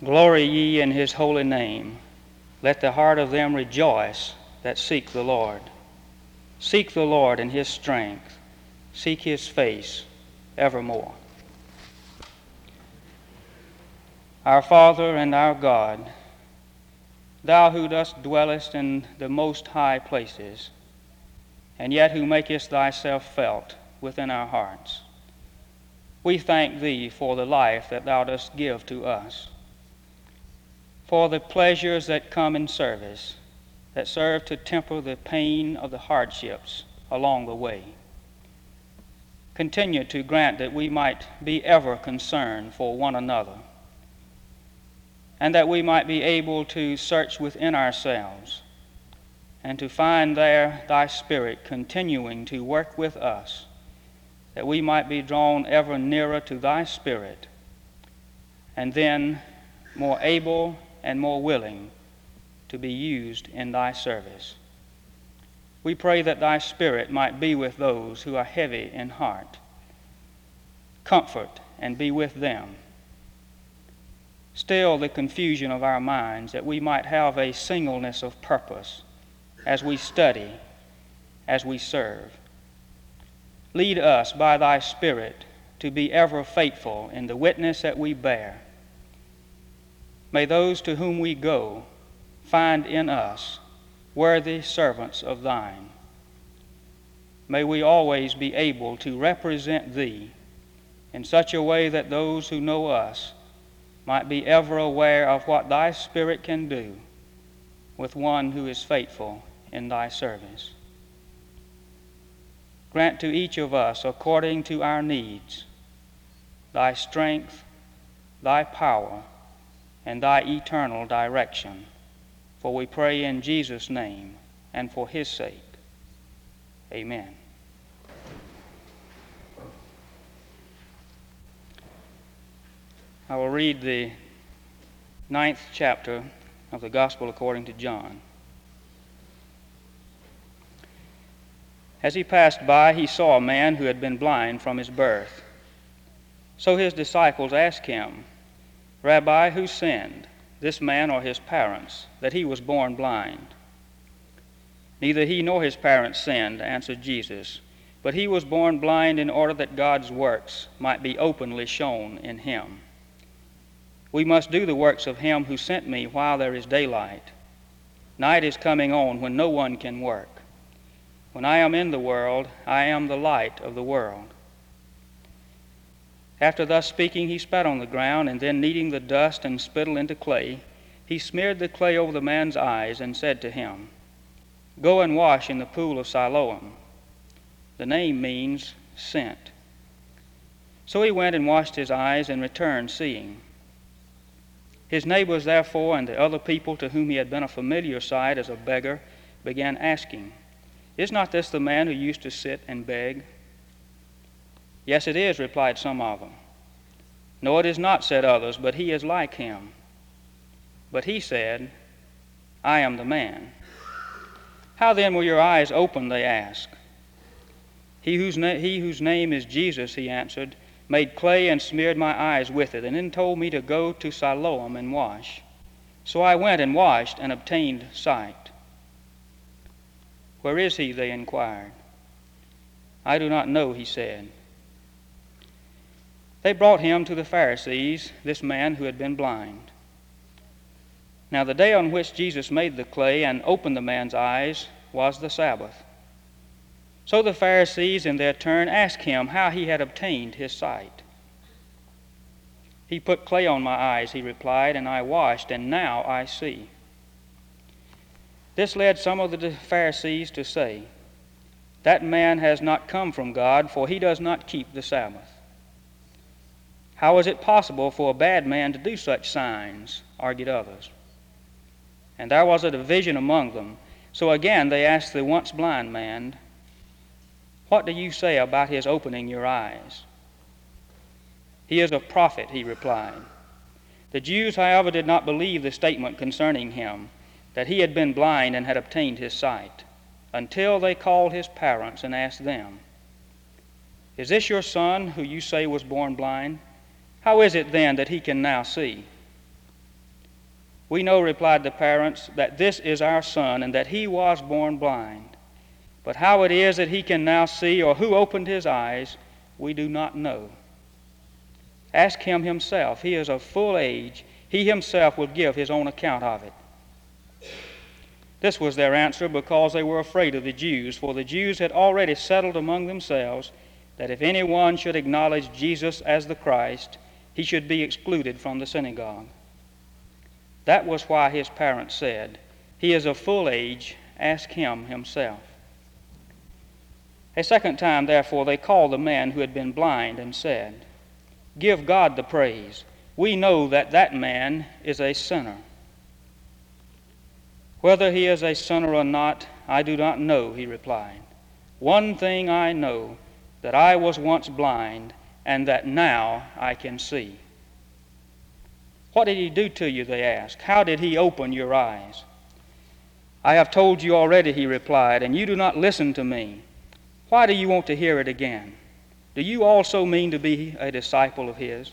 Glory ye in his holy name. Let the heart of them rejoice that seek the Lord. Seek the Lord in his strength. Seek his face evermore. Our Father and our God, thou who thus dwellest in the most high places, and yet who makest thyself felt within our hearts, we thank thee for the life that thou dost give to us, for the pleasures that come in service, that serve to temper the pain of the hardships along the way. Continue to grant that we might be ever concerned for one another, and that we might be able to search within ourselves and to find there thy Spirit continuing to work with us, that we might be drawn ever nearer to thy Spirit, and then more able and more willing to be used in thy service. We pray that thy Spirit might be with those who are heavy in heart. Comfort and be with them. Still the confusion of our minds, that we might have a singleness of purpose as we study, as we serve. Lead us by thy Spirit to be ever faithful in the witness that we bear. May those to whom we go find in us worthy servants of thine. May we always be able to represent thee in such a way that those who know us might be ever aware of what thy Spirit can do with one who is faithful in thy service. Grant to each of us, according to our needs, thy strength, thy power, and thy eternal direction. For we pray in Jesus' name and for his sake. Amen. I will read the 9th chapter of the Gospel according to John. As he passed by, he saw a man who had been blind from his birth. So his disciples asked him, Rabbi, who sinned, this man or his parents, that he was born blind? Neither he nor his parents sinned, answered Jesus, but he was born blind in order that God's works might be openly shown in him. We must do the works of him who sent me while there is daylight. Night is coming on when no one can work. When I am in the world, I am the light of the world. After thus speaking, he spat on the ground, and then kneading the dust and spittle into clay, he smeared the clay over the man's eyes and said to him, Go and wash in the pool of Siloam. The name means sent. So he went and washed his eyes and returned seeing. His neighbors, therefore, and the other people to whom he had been a familiar sight as a beggar, began asking, Is not this the man who used to sit and beg? Yes, it is, replied some of them. No, it is not, said others, but he is like him. But he said, I am the man. How then were your eyes opened, they asked. He whose name is Jesus, he answered, made clay and smeared my eyes with it, and then told me to go to Siloam and wash. So I went and washed and obtained sight. Where is he? They inquired. I do not know, he said. They brought him to the Pharisees, this man who had been blind. Now the day on which Jesus made the clay and opened the man's eyes was the Sabbath. So the Pharisees in their turn asked him how he had obtained his sight. He put clay on my eyes, he replied, and I washed, and now I see. This led some of the Pharisees to say, That man has not come from God, for he does not keep the Sabbath. How is it possible for a bad man to do such signs? Argued others. And there was a division among them. So again they asked the once blind man, What do you say about his opening your eyes? He is a prophet, he replied. The Jews, however, did not believe the statement concerning him, that he had been blind and had obtained his sight, until they called his parents and asked them, Is this your son who you say was born blind? How is it then that he can now see? "We know," replied the parents, "that this is our son and that he was born blind. But how it is that he can now see, or who opened his eyes, we do not know. Ask him himself. He is of full age. He himself will give his own account of it." This was their answer because they were afraid of the Jews, for the Jews had already settled among themselves that if anyone should acknowledge Jesus as the Christ, he should be excluded from the synagogue. That was why his parents said, "He is of full age. Ask him himself." A second time, therefore, they called the man who had been blind and said, "Give God the praise. We know that that man is a sinner." "Whether he is a sinner or not, I do not know," he replied. "One thing I know, that I was once blind, and that now I can see." "What did he do to you?" they asked. "How did he open your eyes?" "I have told you already," he replied, "and you do not listen to me. Why do you want to hear it again? Do you also mean to be a disciple of his?"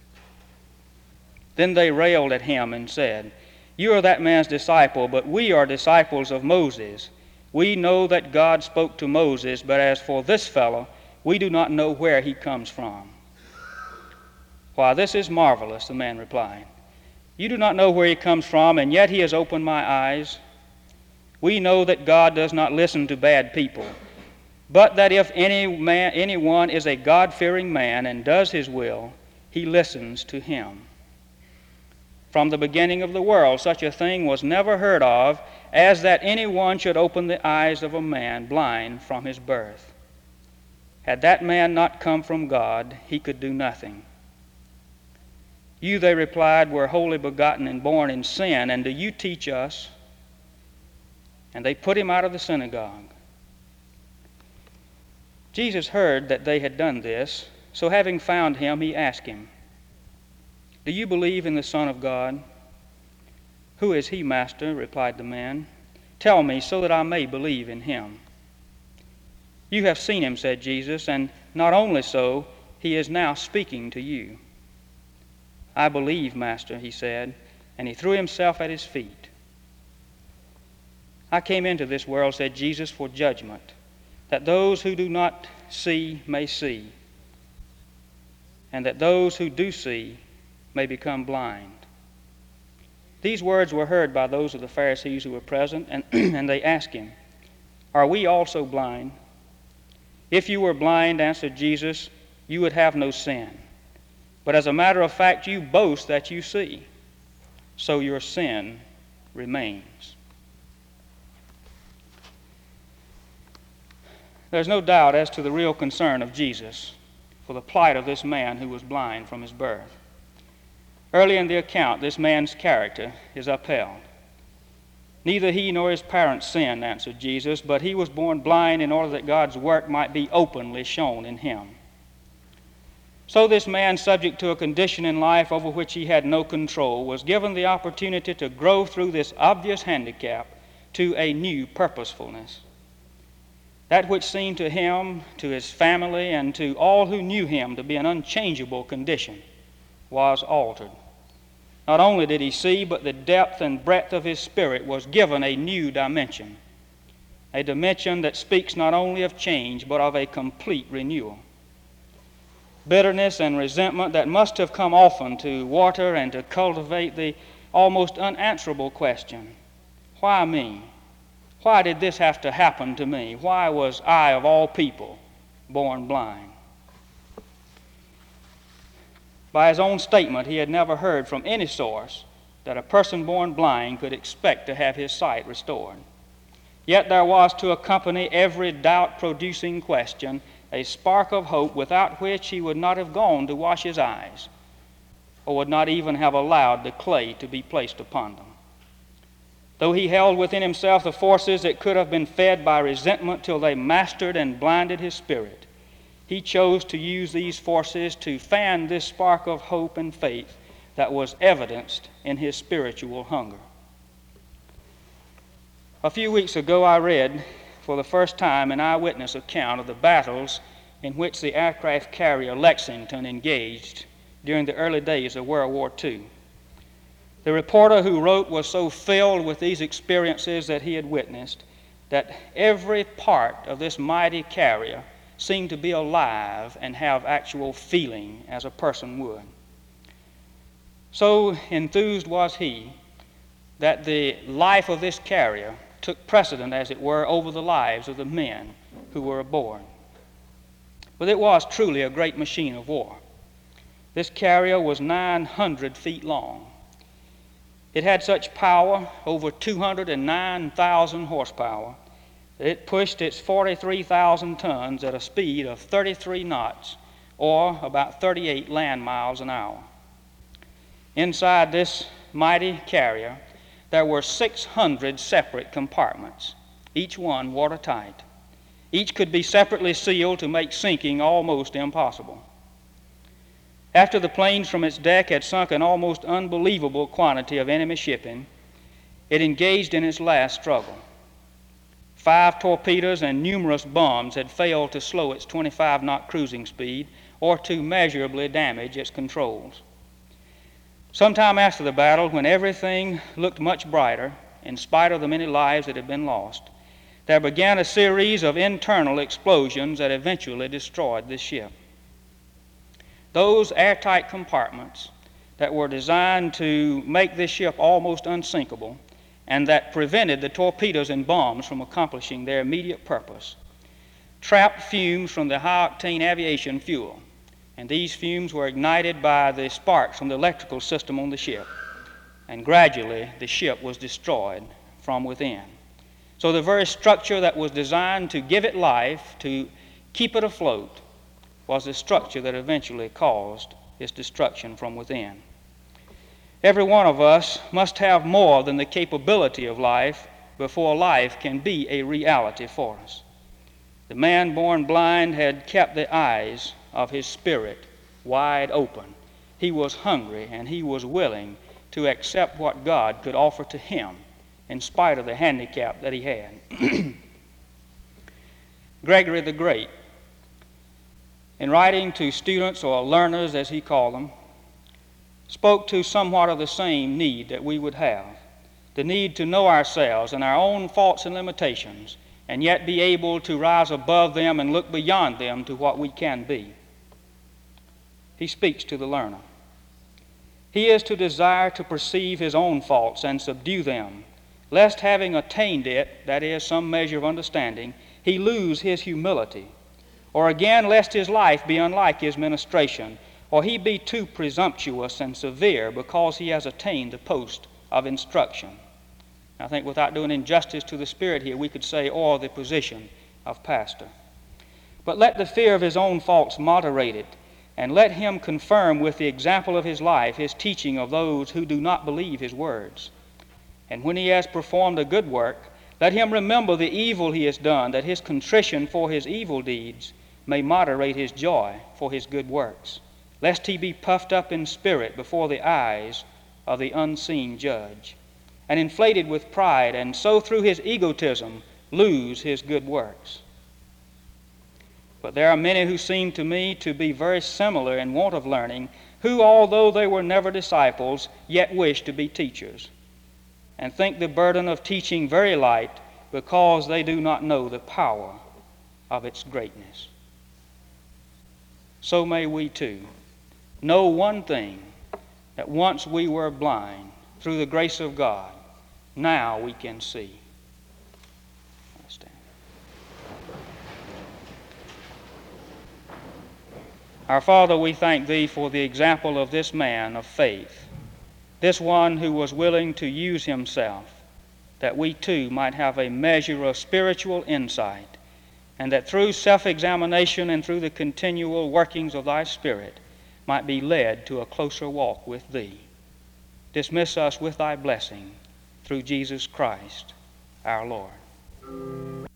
Then they railed at him and said, "You are that man's disciple, but we are disciples of Moses. We know that God spoke to Moses, but as for this fellow, we do not know where he comes from." "Why, this is marvelous," the man replied. "You do not know where he comes from, and yet he has opened my eyes. We know that God does not listen to bad people, but that if anyone is a God-fearing man and does his will, he listens to him. From the beginning of the world, such a thing was never heard of as that anyone should open the eyes of a man blind from his birth. Had that man not come from God, he could do nothing. You," they replied, "were wholly begotten and born in sin, and do you teach us?" And they put him out of the synagogue. Jesus heard that they had done this, so having found him, he asked him, "Do you believe in the Son of God?" "Who is he, Master?" replied the man. "Tell me, so that I may believe in him." "You have seen him," said Jesus, "and not only so, he is now speaking to you." "I believe, Master," he said, and he threw himself at his feet. "I came into this world," said Jesus, "for judgment, that those who do not see may see, and that those who do see may become blind." These words were heard by those of the Pharisees who were present, and they asked him, "Are we also blind?" "If you were blind," answered Jesus, "you would have no sin. But as a matter of fact, you boast that you see, so your sin remains." There's no doubt as to the real concern of Jesus for the plight of this man who was blind from his birth. Early in the account, this man's character is upheld. "Neither he nor his parents sinned," answered Jesus, "but he was born blind in order that God's work might be openly shown in him." So this man, subject to a condition in life over which he had no control, was given the opportunity to grow through this obvious handicap to a new purposefulness. That which seemed to him, to his family, and to all who knew him to be an unchangeable condition was altered. Not only did he see, but the depth and breadth of his spirit was given a new dimension, a dimension that speaks not only of change, but of a complete renewal. Bitterness and resentment that must have come often to water and to cultivate the almost unanswerable question, "Why me? Why did this have to happen to me? Why was I, of all people, born blind?" By his own statement, he had never heard from any source that a person born blind could expect to have his sight restored. Yet there was to accompany every doubt-producing question a spark of hope without which he would not have gone to wash his eyes, or would not even have allowed the clay to be placed upon them. Though he held within himself the forces that could have been fed by resentment till they mastered and blinded his spirit, he chose to use these forces to fan this spark of hope and faith that was evidenced in his spiritual hunger. A few weeks ago, I read for the first time an eyewitness account of the battles in which the aircraft carrier Lexington engaged during the early days of World War II. The reporter who wrote was so filled with these experiences that he had witnessed that every part of this mighty carrier seemed to be alive and have actual feeling as a person would. So enthused was he that the life of this carrier took precedent, as it were, over the lives of the men who were aboard. But it was truly a great machine of war. This carrier was 900 feet long. It had such power, over 209,000 horsepower, that it pushed its 43,000 tons at a speed of 33 knots, or about 38 land miles an hour. Inside this mighty carrier, there were 600 separate compartments, each one watertight. Each could be separately sealed to make sinking almost impossible. After the planes from its deck had sunk an almost unbelievable quantity of enemy shipping, it engaged in its last struggle. 5 torpedoes and numerous bombs had failed to slow its 25-knot cruising speed or to measurably damage its controls. Sometime after the battle, when everything looked much brighter, in spite of the many lives that had been lost, there began a series of internal explosions that eventually destroyed the ship. Those airtight compartments that were designed to make this ship almost unsinkable and that prevented the torpedoes and bombs from accomplishing their immediate purpose trapped fumes from the high-octane aviation fuel, and these fumes were ignited by the sparks from the electrical system on the ship, and gradually the ship was destroyed from within. So the very structure that was designed to give it life, to keep it afloat, was the structure that eventually caused its destruction from within. Every one of us must have more than the capability of life before life can be a reality for us. The man born blind had kept the eyes of his spirit wide open. He was hungry and he was willing to accept what God could offer to him in spite of the handicap that he had. Gregory the Great, in writing to students or learners as he called them, spoke to somewhat of the same need that we would have, the need to know ourselves and our own faults and limitations, and yet be able to rise above them and look beyond them to what we can be. He speaks to the learner. He is to desire to perceive his own faults and subdue them, lest having attained it, that is, some measure of understanding, he lose his humility, or again, lest his life be unlike his ministration, or he be too presumptuous and severe because he has attained the post of instruction. I think without doing injustice to the Spirit here, we could say, or the position of pastor. But let the fear of his own faults moderate it, and let him confirm with the example of his life his teaching of those who do not believe his words. And when he has performed a good work, let him remember the evil he has done, that his contrition for his evil deeds may moderate his joy for his good works, lest he be puffed up in spirit before the eyes of the unseen judge, and inflated with pride, and so through his egotism lose his good works. But there are many who seem to me to be very similar in want of learning, who, although they were never disciples, yet wish to be teachers, and think the burden of teaching very light because they do not know the power of its greatness. So may we too know one thing, that once we were blind, through the grace of God, now we can see. Our Father, we thank Thee for the example of this man of faith, this one who was willing to use himself, that we too might have a measure of spiritual insight, and that through self-examination and through the continual workings of Thy Spirit might be led to a closer walk with Thee. Dismiss us with Thy blessing through Jesus Christ, our Lord.